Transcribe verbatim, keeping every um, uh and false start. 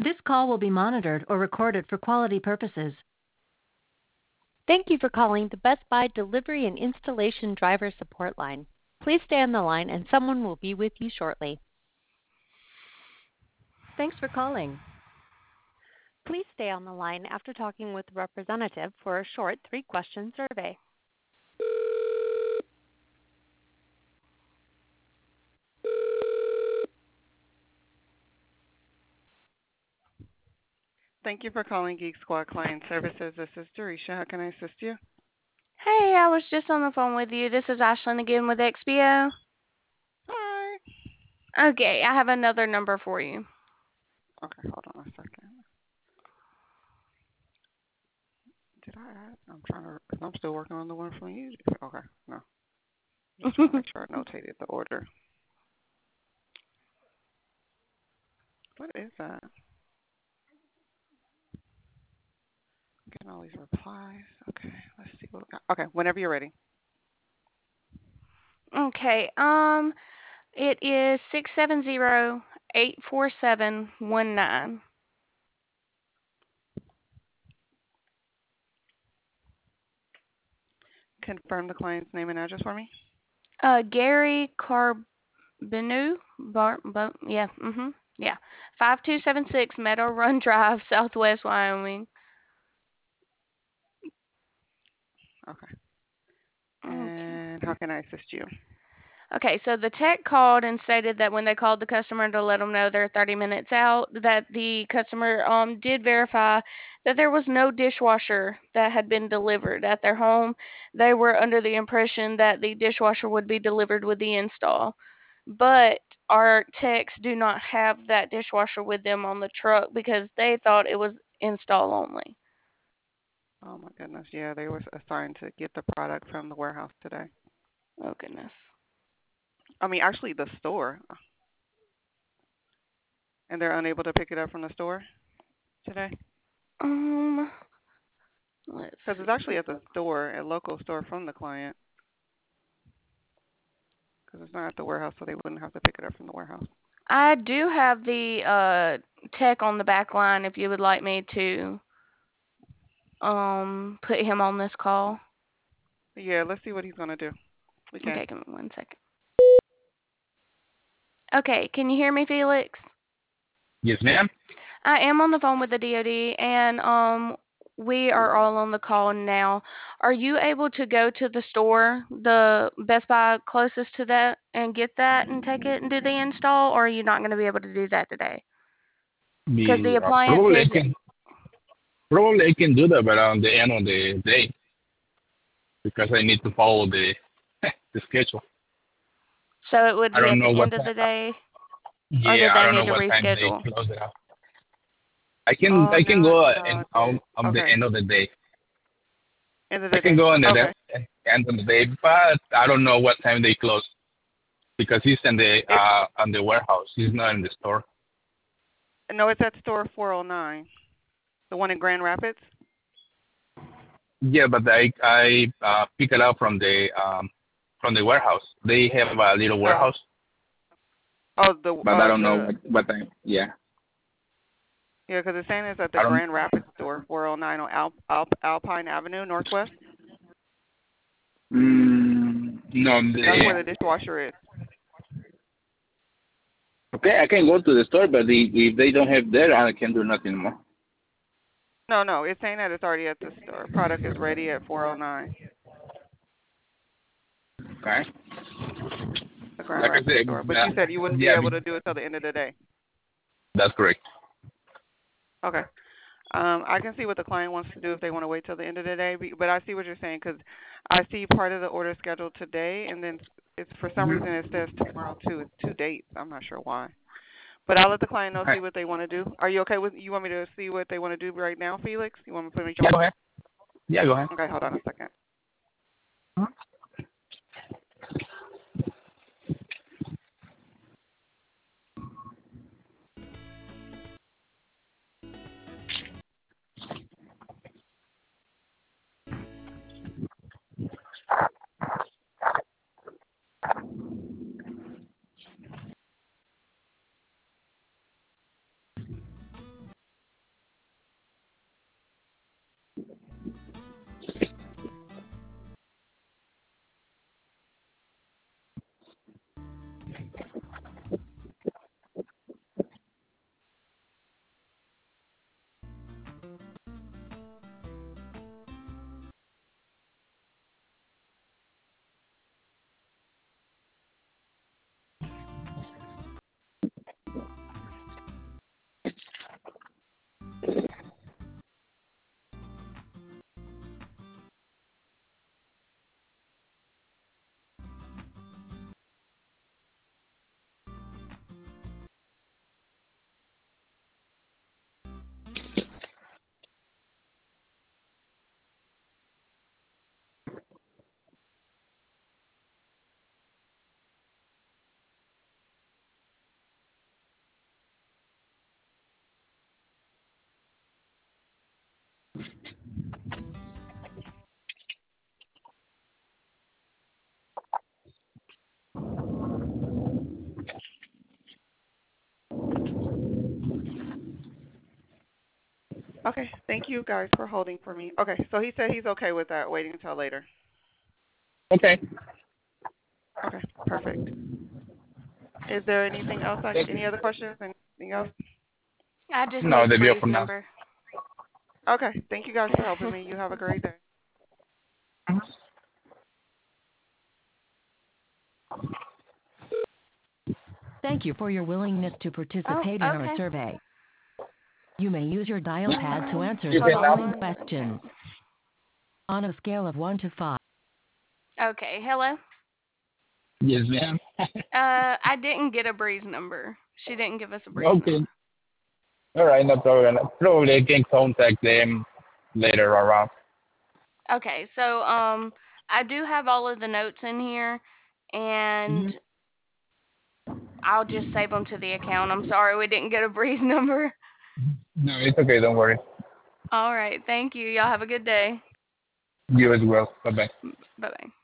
This call will be monitored or recorded for quality purposes. Thank you for calling the Best Buy Delivery and Installation Driver Support Line. Please stay on the line and someone will be with you shortly. Thanks for calling. Please stay on the line after talking with the representative for a short three-question survey. Thank you for calling Geek Squad Client Services. This is Dorisha. How can I assist you? Hey, I was just on the phone with you. This is Ashlyn again with X B O. Hi. Okay, I have another number for you. Okay, hold on a second. Did I add? I'm trying to, because I'm still working on the one from you. Okay, no. Just trying to make sure I notated the order. What is that? I'm getting all these replies. Okay, let's see what we got. Okay, whenever you're ready. Okay, um, it is six seven zero, eight four seven, one nine. Confirm the client's name and address for me. Uh, Gary Carbonu, Bar, Bar, yeah, mm-hmm, yeah, five two seven six Meadow Run Drive, Southwest Wyoming. Okay. Okay. And how can I assist you? Okay, so the tech called and stated that when they called the customer to let them know they're thirty minutes out, that the customer um, did verify that there was no dishwasher that had been delivered at their home. They were under the impression that the dishwasher would be delivered with the install. But our techs do not have that dishwasher with them on the truck because they thought it was install only. Oh my goodness, yeah, they were assigned to get the product from the warehouse today. Oh, goodness. I mean, actually the store. And they're unable to pick it up from the store today? Um, let's Because it's actually at the store, a local store from the client. Because it's not at the warehouse, so they wouldn't have to pick it up from the warehouse. I do have the uh, tech on the back line if you would like me to um, put him on this call. Yeah, let's see what he's going to do. We can. Okay, give me one second. Okay, can you hear me, Felix? Yes, ma'am. I am on the phone with the D O D, and um, we are all on the call now. Are you able to go to the store, the Best Buy closest to that, and get that and take it and do the install, or are you not going to be able to do that today? Because the Me, uh, appliance probably I is... can probably I can do that, but on the end of the day because I need to follow the the schedule. So it would I be don't at know the what end of time. the day, or Yeah, did I they don't need know to what time they reschedule? close it out. I can Oh, I can no, go uh, no. and on on the Okay. end of the day. End of I the can day. go on the Okay. de- end of the day, but I don't know what time they close because he's in the It, uh on the warehouse. He's not in the store. no, it's at store four oh nine. The one in Grand Rapids? Yeah, but I I uh, pick it up from the um from the warehouse. They have a little Oh. warehouse. Oh, the... But I Uh, don't know the what, what time. Yeah. yeah, because it's saying it's at the I don't. Grand Rapids store, four oh nine on Alp, Alp, Alpine Avenue, Northwest. Mm, no. That's The, where the dishwasher is. okay, I can go to the store, but if, if they don't have that, I can do nothing more. No, no, it's saying that it's already at the store. Product is ready at four oh nine, Okay. the Grand Like I Rapids store. said, But uh, you said you wouldn't be yeah, able to do it till the end of the day. that's correct. Okay. Um, I can see what the client wants to do if they want to wait till the end of the day. But I see what you're saying because I see part of the order scheduled today, and then it's for some Mm-hmm. reason it says tomorrow too. It's two dates. I'm not sure why. But I'll let the client know, Okay. see what they want to do. Are you okay with? You want me to see what they want to do right now, Felix? You want me to put me? Yeah, go ahead. Yeah, go ahead. Okay, hold on a second. Okay, thank you guys for holding for me. Okay, so he said he's okay with that, waiting until later. Okay. Okay, perfect. Is there anything else? I, any other questions? Anything else? I just No, need the the bill breeze for now. number. Okay, thank you guys for helping me. You have a great day. Thank you for your willingness to Oh, participate in our okay. survey. You may use your dial pad to Um, answer You the can following now? questions. On a scale of one to five. Okay, hello. Yes, ma'am. Uh, I didn't get a breeze number. She didn't give us a breeze Okay. number. All right, no problem. Probably I can contact them later around. Okay, so um, I do have all of the notes in here, and I'll just save them to the account. I'm sorry we didn't get a breeze number. No, it's okay. Don't worry. All right, thank you. Y'all have a good day. You as well. Bye-bye. Bye bye.